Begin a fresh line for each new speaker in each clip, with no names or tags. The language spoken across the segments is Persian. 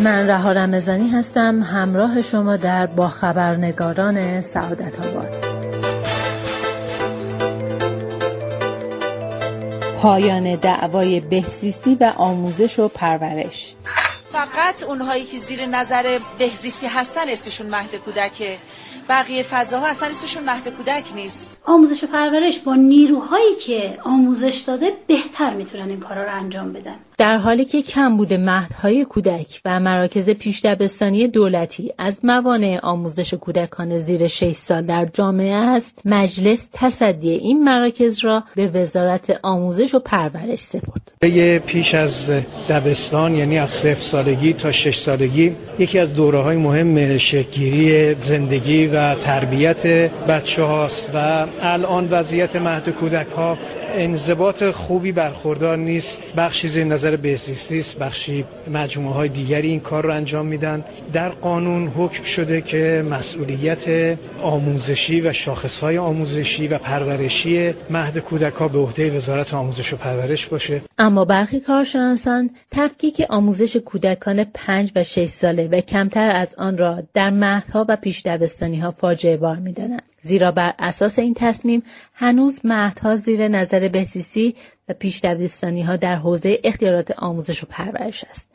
من رها رمضانی هستم، همراه شما در با خبرنگاران سعادت آباد. پایان دعوای بهزیستی و آموزش و پرورش.
فقط اونهایی که زیر نظر بهزیستی هستن اسمشون مهد کودکه، بقیه فضاها اصلا اسمشون مهد کودک نیست.
آموزش و پرورش با نیروهایی که آموزش داده بهتر میتونن این کارا رو انجام بدن.
در حالی که کمبود مهدهای کودک و مراکز پیش‌دبستانی دولتی از موانع آموزش کودکان زیر 6 سال در جامعه است، مجلس تصدی این مراکز را به وزارت آموزش و پرورش سپرد.
پیش از دبستان، یعنی از 0 سالگی تا 6 سالگی، یکی از دوره‌های مهم شکل‌گیری زندگی و تربیت بچه‌هاست و الان وضعیت مهد کودک‌ها انضباط خوبی برخوردار نیست. بخشی زیر نظر بهزیستی است، بخشی مجموعه‌های دیگری این کار رو انجام میدن. در قانون حکم شده که مسئولیت آموزشی و شاخص‌های آموزشی و پرورشی مهد کودک‌ها به عهده وزارت آموزش و پرورش باشه.
اما برخی کارشناسان تفکیک آموزش کودکان 5 و 6 ساله و کمتر از آن را در مهدها و پیش‌دبستانی‌ها فاجعه بار می‌دانند، زیرا بر اساس این تصمیم هنوز مهدها زیر نظر بهزیستی و پیش‌دبستانی‌ها در حوزه اختیارات آموزش و پرورش است.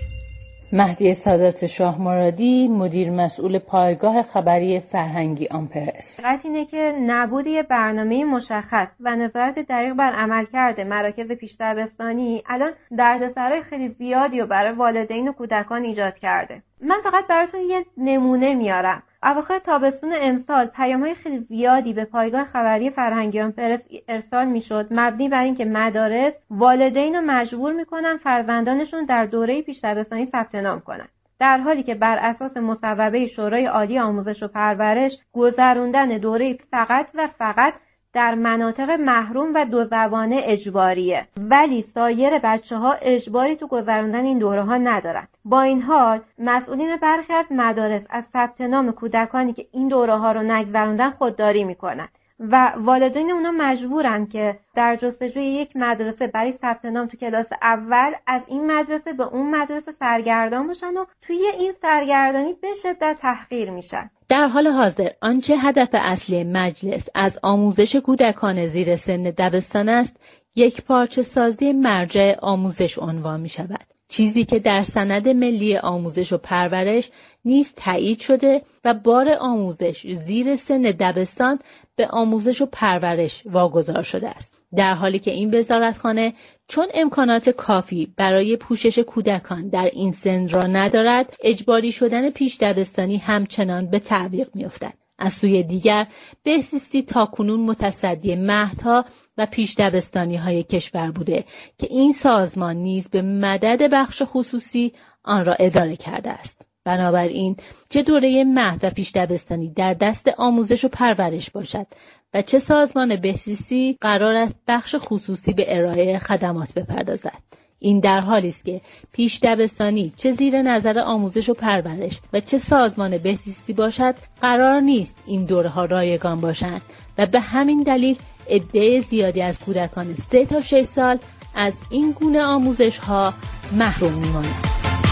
مهدی سادات شاه مرادی، مدیر مسئول پایگاه خبری فرهنگی آمپرس.
حقیقت اینه که نبود یه برنامه مشخص و نظارت دقیق بر عملکرد مراکز پیش‌دبستانی الان دردسرای خیلی زیادی رو برای والدین و کودکان ایجاد کرده. من فقط براتون یه نمونه میارم. اواخر تابستون امسال پیام‌های خیلی زیادی به پایگاه خبری فرهنگی آمپرس ارسال میشد، مبنی بر اینکه مدارس والدین رو مجبور میکنن فرزندانشون در دوره پیش‌دبستانی ثبت نام کنن، در حالی که بر اساس مصوبه شورای عالی آموزش و پرورش گذروندن دوره فقط و فقط در مناطق محروم و 2 زبانه اجباریه، ولی سایر بچه‌ها اجباری تو گذروندن این دوره‌ها ندارن. با این حال مسئولین برخی از مدارس از ثبت نام کودکانی که این دوره‌ها رو نگذروندن خودداری میکنن و والدین اونا مجبورن که در جستجوی یک مدرسه برای ثبت نام تو کلاس اول از این مدرسه به اون مدرسه سرگردان باشن و توی این سرگردانی به شدت تحقیر میشن.
در حال حاضر آنچه هدف اصلی مجلس از آموزش کودکان زیر سن دبستان است، یک پارچه سازی مرجع آموزش عنوان می شود. چیزی که در سند ملی آموزش و پرورش نیز تایید شده و بار آموزش زیر سن دبستان به آموزش و پرورش واگذار شده است. در حالی که این وزارتخانه چون امکانات کافی برای پوشش کودکان در این سن را ندارد، اجباری شدن پیش دبستانی همچنان به تعویق می‌افتد. از سوی دیگر بهزیستی تاکنون متصدی مهدها و پیش دبستانی‌های کشور بوده که این سازمان نیز به مدد بخش خصوصی آن را اداره کرده است. بنابراین چه دوره مهد و پیش دبستانی در دست آموزش و پرورش باشد و چه سازمان بهزیستی قرار است بخش خصوصی به ارائه خدمات بپردازد. این در حالی است که پیش دبستانی چه زیر نظر آموزش و پرورش و چه سازمان بهزیستی باشد قرار نیست این دوره‌ها رایگان باشند و به همین دلیل عده زیادی از کودکان 3 تا 6 سال از این گونه آموزش‌ها محروم می‌مانند.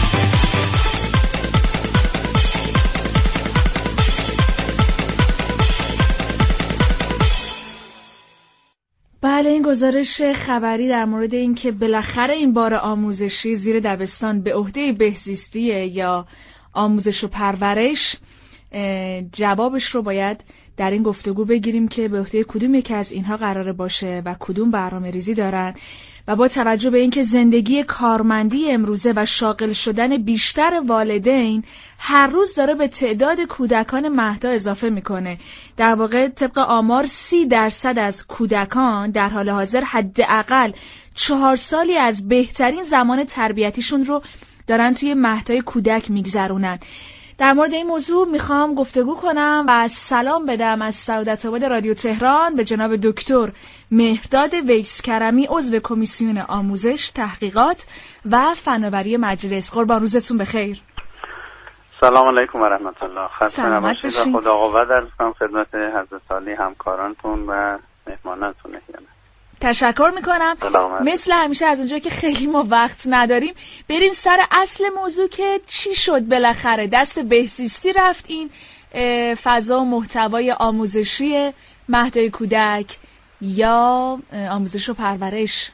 بله، این گزارش خبری در مورد این که بالاخره این بار آموزشی زیر دبستان به عهده بهزیستی یا آموزش و پرورش، جوابش رو باید در این گفتگو بگیریم که به عهده کدوم یکی از اینها قراره باشه و کدوم برنامه‌ریزی دارن و با توجه به اینکه زندگی کارمندی امروزه و شاغل شدن بیشتر والدین هر روز داره به تعداد کودکان مهدا اضافه میکنه. در واقع طبق آمار 30% از کودکان در حال حاضر حداقل 4 سالی از بهترین زمان تربیتیشون رو دارن توی مهدای کودک میگذرونن. در مورد این موضوع میخوام گفتگو کنم و سلام بدم از سعادت آباد رادیو تهران به جناب دکتر مهرداد ویس کرمی، عضو کمیسیون آموزش، تحقیقات و فناوری مجلس. قربان روزتون بخیر.
سلام علیکم و رحمت الله. خسته
نباشید
و خدا قوت عرض کنم خدمت حضرت عالی همکارانتون و مهمانانتون.
تشکر میکنم. مثل همیشه از اونجا که خیلی ما وقت نداریم بریم سر اصل موضوع که چی شد بالاخره دست بهزیستی رفت این فضا و محتوای آموزشی مهدای کودک یا آموزش و پرورش؟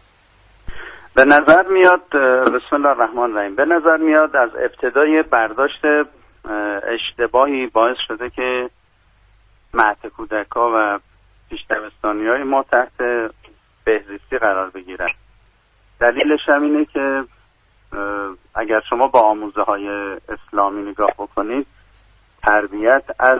به نظر میاد بسم الله الرحمن الرحیم، به نظر میاد از ابتدای برداشت اشتباهی باعث شده که مهد کودک‌ها و پیش دبستانی‌های ما تحت بهزیستی قرار بگیرن. دلیلش هم اینه که اگر شما با آموزه‌های اسلامی نگاه بکنید، تربیت از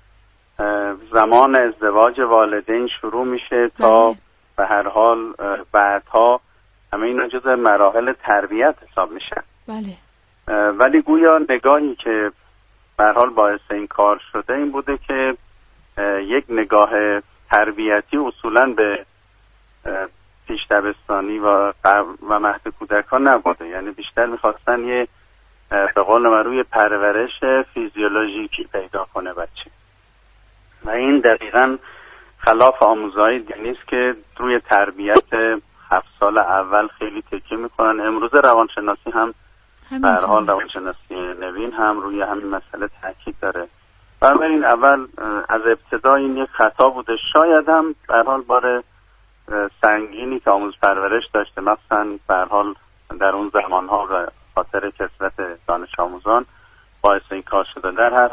زمان ازدواج والدین شروع میشه تا به هر حال بعدها همه اینا جزء مراحل تربیت حساب میشن.
بله.
ولی گویا نگاهی که به هر حال باعث این کار شده این بوده که یک نگاه تربیتی اصولاً به پیش دبستانی و مهد کودکان نبوده، یعنی بیشتر میخواستن یه به قول معروف پرورش فیزیولوژیکی پیدا کنه بچه و این دقیقاً خلاف آموزهای دینی است که روی تربیت 7 سال اول خیلی تکیه میکنن. امروز روانشناسی هم به هر حال روانشناسی نوین هم روی همین مسئله تاکید داره. بنابراین اول از ابتدا این یک خطا بوده، شاید هم به هر حال بار سنگینی که آموزش پرورش داشته، مثلا به هر حال در اون زمانها به خاطر کثرت دانش آموزان باعث این کار شده.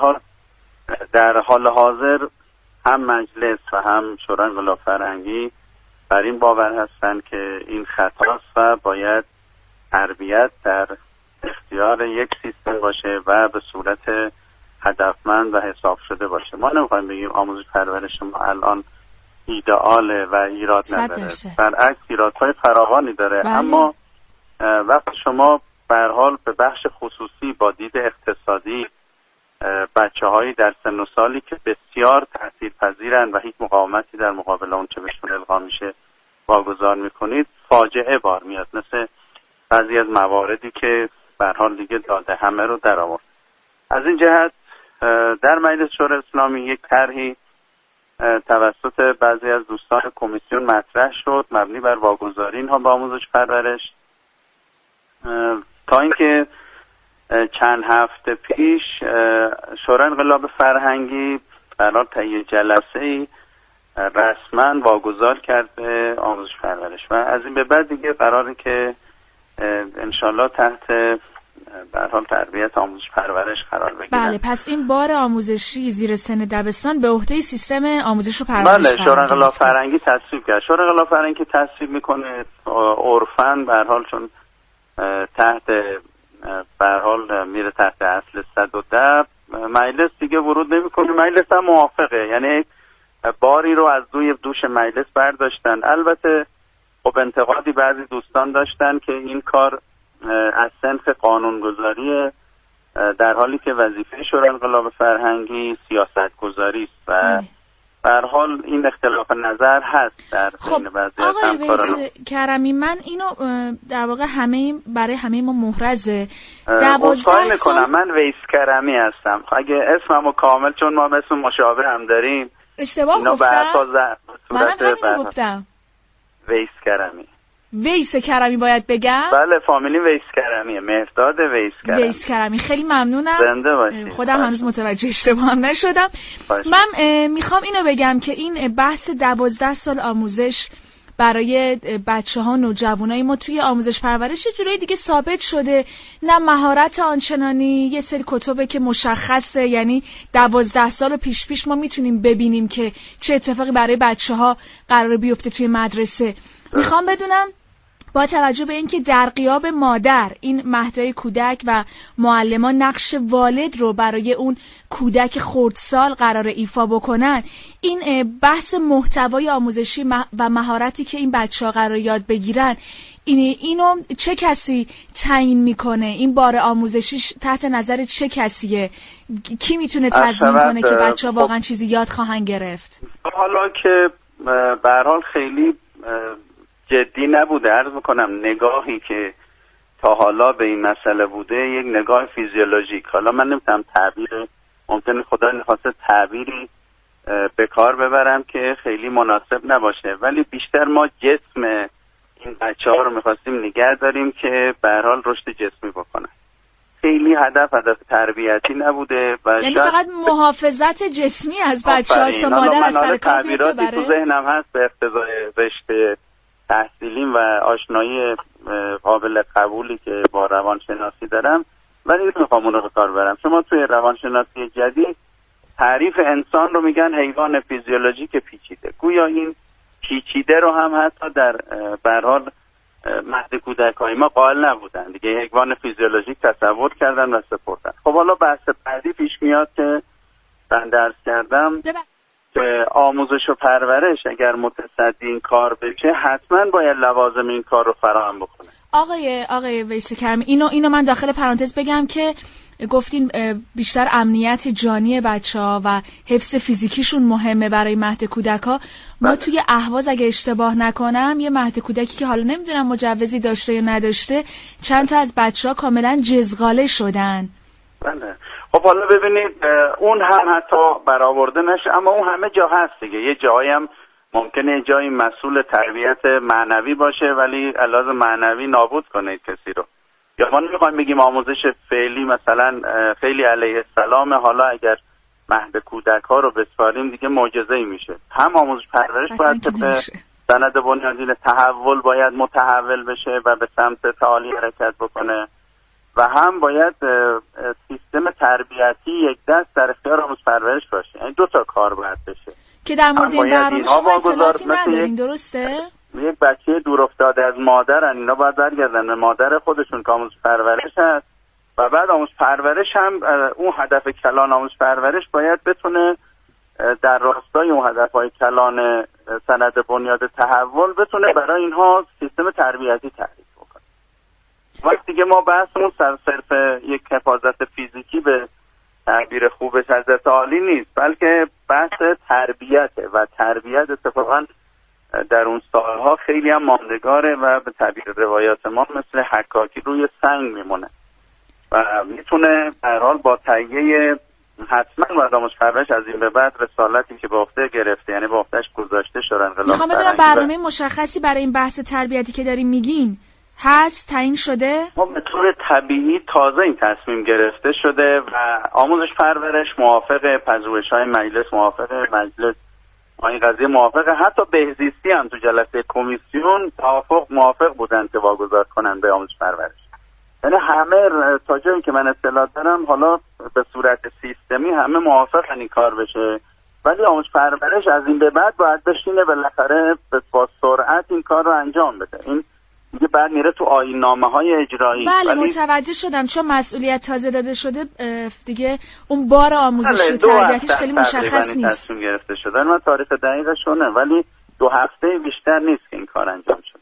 در حال حاضر هم مجلس و هم شورای انقلاب فرهنگی بر این باور هستند که این خطاست و باید تربیت در اختیار یک سیستم باشه و به صورت هدفمند و حساب شده باشه. ما نمیخوایم بگیم آموزش پرورش ما الان ایدئاله و ایراد نداره، برعکس ایرادهای فراوانی داره.
بله.
اما وقتی شما به هر حال به بخش خصوصی با دید اقتصادی بچه‌هایی در سن و سالی که بسیار تاثیرپذیرن و هیچ مقاومتی در مقابل اون چه بهشون القا میشه واگذار میکنید، فاجعه بار میاد، مثل بعضی از مواردی که به هر حال دیگه داده همه رو در آورد. از این جهت در مجلس شورای اسلامی یک طرحی توسط بعضی از دوستان کمیسیون مطرح شد مبنی بر واگذاری اینها به آموزش پرورش، تا اینکه چند هفته پیش شورای انقلاب فرهنگی برای تهیه جلسه‌ای رسما واگذار کرد به آموزش پرورش و از این به بعد دیگه قراره که انشالله تحت به هر حال تربیت آموزش پرورش قرار بگیرن.
بله، پس این بار آموزشی زیر سن دبستان به عهده سیستم آموزش و پرورش.
بله، شورای انقلاب فرهنگی تصویب کرد. شورای انقلاب فرهنگی تصویب میکنه عرفاً به هر حال چون تحت به هر حال میره تحت اصل 110 مجلس دیگه ورود نمیکنه. مجلس هم موافقه، یعنی باری رو از روی دوش مجلس برداشتن. البته خب انتقادی بعضی دوستان داشتن که این کار از صنف قانونگذاریه، در حالی که وظیفه شورای انقلاب فرهنگی سیاستگذاری است و به هر حال این اختلاف نظر هست در بین بعضی از همکاران.
آقای ویس کرمی، من اینو در واقع برای همه ما محرزه.
12 سال من ویس کرمی هستم. اگه اسممو کامل، چون ما اسم مشابه هم داریم،
اشتباه گفتم. منم همینو گفتم.
ویس کرمی.
ویس کرمی باید بگم؟
بله، فامیلی ویس کرمیه، مهرداد ویس کرمی.
ویس کرمی، خیلی ممنونم.
زنده باشید.
خودم هنوز متوجه اشتباه هم نشدم. من میخوام اینو بگم که این بحث 12 سال آموزش برای بچه‌ها نوجوانای ما توی آموزش پرورش یه جورایی دیگه ثابت شده، نه مهارت آنچنانی، یه سری کتبه که مشخصه، یعنی 12 سال پیش ما میتونیم ببینیم که چه اتفاقی برای بچه‌ها قراره بیفته توی مدرسه. میخوام بدونم با توجه به اینکه در غیاب مادر این مهدای کودک و معلمان نقش والد رو برای اون کودک خردسال قرار ایفا بکنن، این بحث محتوای آموزشی و مهارتی که این بچه‌ها قرار یاد بگیرن، اینو چه کسی تعیین میکنه؟ این بار آموزشی تحت نظر چه کسیه؟ کی میتونه تضمین کنه که بچه‌ها واقعا چیزی یاد خواهند گرفت؟
حالا که به هر حال خیلی جدی نبوده، عرض میکنم نگاهی که تا حالا به این مسئله بوده یک نگاه فیزیولوژیک. حالا من نمیتونم تعبیر، ممکنه خدا نخواسته تعبیری به کار ببرم که خیلی مناسب نباشه، ولی بیشتر ما جسم این بچه‌ها رو می‌خواستیم نگه داریم که به هر حال رشد جسمی بکنن. خیلی هدف تربیتی نبوده و
یعنی فقط محافظت جسمی از بچه‌هاست تا مادر از سر کار ببره.
تو ذهنم هست به اقتضای رشته تحصیلیم و آشنایی قابل قبولی که با روانشناسی دارم، ولی نمیخوام اون رو به کار برم. شما توی روانشناسی جدید تعریف انسان رو میگن حیوان فیزیولوژیک پیچیده. گویا این پیچیده رو هم حتی در به هر حال مهد کودکای ما قائل نبودن دیگه، حیوان فیزیولوژیک تصور کردن و سپردن. خب حالا بحث بعدی پیش میاد که من درس کردم که آموزش و پرورش اگر متصدی این کار بشه حتما باید لوازم این کار رو فراهم بکنه.
آقای ویس کرمی، اینو من داخل پرانتز بگم که گفتین بیشتر امنیت جانی بچه‌ها و حفظ فیزیکیشون مهمه برای مهد کودک‌ها. ما توی اهواز اگه اشتباه نکنم یه مهد کودکی که حالا نمیدونم مجوزی داشته یا نداشته، چند تا از بچه‌ها کاملا جزغاله شدن.
بله. خب حالا ببینید اون هم حتی برآورده نشه، اما اون همه جا هست دیگه. یه جایی هم ممکنه یه جایی مسئول تربیت معنوی باشه ولی علاوه معنوی نابود کنه کسی رو. یا ما نمیخوایم بگیم آموزش فعلی مثلا خیلی علیه السلام، حالا اگر مهد کودک ها رو بسپاریم دیگه معجزه‌ای میشه. هم آموزش پرورش باید به سند بنیادین تحول باید متحول بشه و به سمت تعالی حرکت بکنه و هم باید سیستم تربیتی یک دست در اختیار آموزش پرورش باشه. یعنی دو تا کار باید بشه
که در مورد این برنامه شما اطلاعاتی ندارین، درسته؟
یک بچه دور افتاده از مادرن، اینا باید برگردن به مادر خودشون که آموزش پرورش هست و بعد آموزش پرورش هم اون هدف کلان آموزش پرورش باید بتونه در راستای اون هدفهای کلان سند بنیاد تحول بتونه برای اینها سیستم تربیتی تعریف بکنه. وقتی که ما بحثمون صرف یک حفاظت فیزیکی به تعبیر خوبش حضرت عالی نیست، بلکه بحث تربیته و تربیت اتفاقا در اون سالها خیلی هم ماندگاره و به تعبیر روایات ما مثل حکاکی روی سنگ میمونه و میتونه هر حال با تهیه حتما باید آموزش پرورش از این به بعد رسالتی که به عهده گرفته، یعنی به عهده‌اش گذاشته شده انقلاب.
میخوام بدونم برنامه مشخصی برای این بحث تربیتی که داریم میگین هست، تعیین شده؟
به طور طبیعی تازه این تصمیم گرفته شده و آموزش پرورش موافق پژوهش‌های مجلس، موافق مجلس این قضیه موافقه، حتی بهزیستی هم تو جلسه کمیسیون موافق بودن که واگذار کنن به آموزش پرورش. یعنی همه تا جایی که من اطلاع دارم حالا به صورت سیستمی همه موافقن این کار بشه، ولی آموزش پرورش از این به بعد باید بشینه بالاخره با سرعت این کار رو انجام بده. این دیگه بعد میره تو آیین‌نامه‌های اجرایی.
بله متوجه شدم، چون مسئولیت تازه داده شده دیگه اون بار آموزشی و تربیتیش خیلی مشخص نیست.
تصمیم گرفته شده. من تاریخ دقیقشونه ولی 2 هفته بیشتر نیست که این کار انجام شد.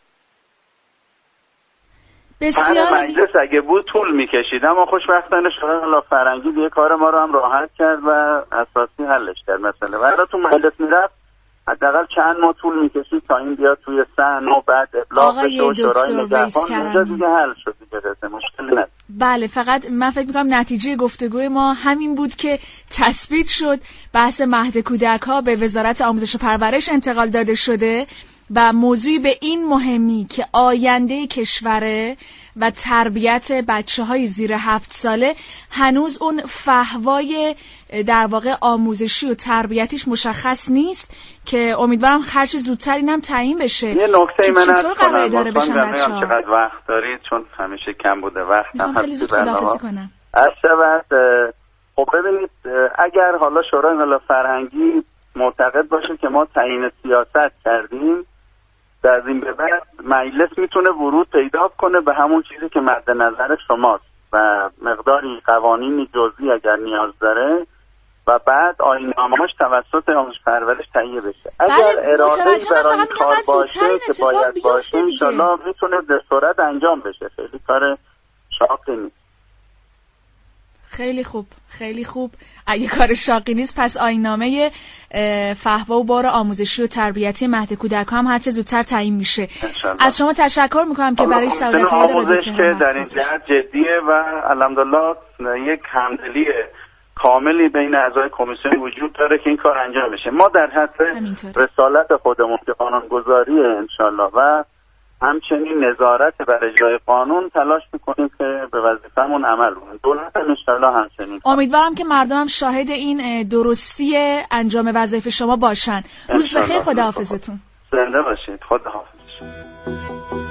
بسیار
مجلس اگه بود طول میکشید، اما خوشبختانه شورای فرهنگی دیگه کار ما رو هم راحت کرد و اساسی حلش کرد مثلا. ولی تو مجلس میرفت حداقل چند ماه طول میکشید تا این بیاد توی صحن و بعد ابلاغ بشه و شورای نگهبان اونجا دیگه حل شد دیگه، مشکلی نداره.
بله فقط من فکر میکنم نتیجه گفتگوی ما همین بود که تثبیت شد بحث مهد کودک‌ها به وزارت آموزش و پرورش انتقال داده شده و موضوعی به این مهمی که آینده کشوره و تربیت بچه‌های زیر 7 ساله هنوز اون فحوای در واقع آموزشی و تربیتیش مشخص نیست که امیدوارم هرچه زودتر اینم تعیین بشه.
یه نکته من
چطور قرار اداره بشن بچه‌ها؟
چقدر وقت دارید؟ چون همیشه کم بوده وقت هم
خیلی زود خداحافظی کنم.
خب ببینید اگر حالا شورای انقلاب فرهنگی معتقد باشه که ما تعیین سیاست کردیم، در این به بعد مجلس میتونه ورود پیدا کنه به همون چیزی که مد نظر شماست و مقداری قوانینی جزئی اگر نیاز داره و بعد آیین‌نامه‌اش توسط آموزش پرورش تهیه بشه. اگر اراده‌ای برای این کار باشه که باید باشه انشالله میتونه به سرعت انجام بشه. خیلی کار شاقی نیست.
خیلی خوب، خیلی خوب. اگه کار شاقی نیست پس آیین‌نامه فحوا و بار آموزشی و تربیتی مهد کودک‌ها هم هرچه زودتر تعیین میشه. از شما تشکر میکنم که برای سعادت یاد رادیو تهران
در این جهت جدیه و الحمدلله یک همدلی کاملی بین اعضای کمیسیون وجود داره که این کار انجام بشه. ما در حد رسالت خودمون که قانونگذاری انشالله و همچنین نظارت بر اجرای قانون تلاش میکنیم که به وظیفمون عمل کنیم. دولت انشالله همچنین.
امیدوارم که مردم هم شاهد این درستی انجام وظایف شما باشن. روز بخیر، خداحافظتون.
زنده باشید. خداحافظ.